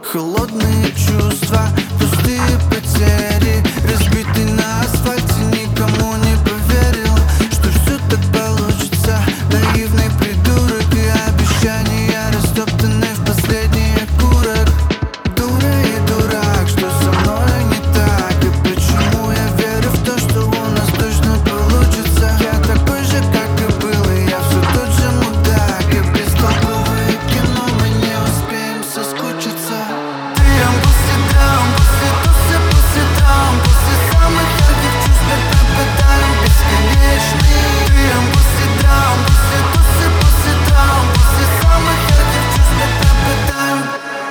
Холодные чувства, пустые потери, разбитый на асфальте, никому не поверил, что все так получится. Наивный придурок и обещания, растоптаны в последний окурок. Дура и дурак, что со мной не так? И почему я верю в то, что у нас точно получится? Я такой же, как и был, и я все тот же мудак. И бестолковое кино, мы не успеем соскучиться. После травм, после тусы, после травм, после самых ярких чувств мы пропадаем бесконечный. После травм, после тусы, после травм, после самых ярких чувств мы пропадаем.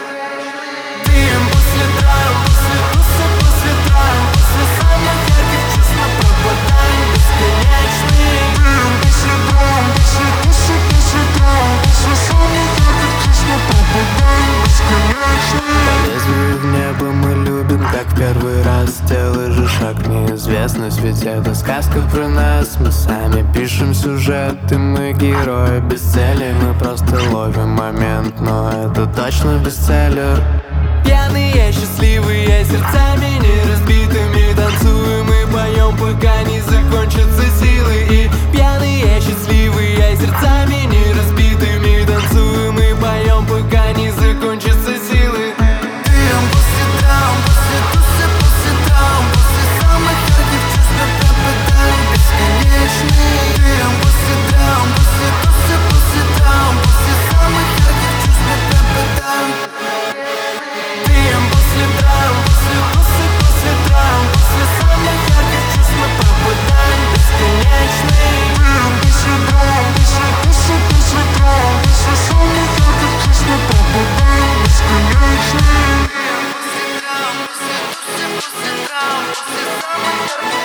После травм, после тусы, после травм, после самых ярких чувств мы пропадаем бесконечный. После травм, после тусы, после травм, после самых ярких чувств мы пропадаем бесконечный. В небо мы любим, как первый раз. Делай же шаг в неизвестность, ведь это сказка про нас. Мы сами пишем сюжеты, мы герои без цели. Мы просто ловим момент, но это точно бестселлер. Пьяные, счастливые, сердцами не разбитыми, танцуем и поем, пока не закончатся силы. И пьяные, счастливые, сердцами не разбитыми, танцуем и поем, пока не закончатся силы. После травм, после тусы, после травм, после самых ярких чувств мы пропадаем бесконечный. После травм, после тусы, после травм, после самых ярких чувств мы пропадаем. После травм, после тусы, после травм, после самых ярких чувств мы пропадаем бесконечный. После травм, после тусы, после травм, после самых ярких чувств мы пропадаем бесконечный. После травм, после тусы, после травм, после самых ярких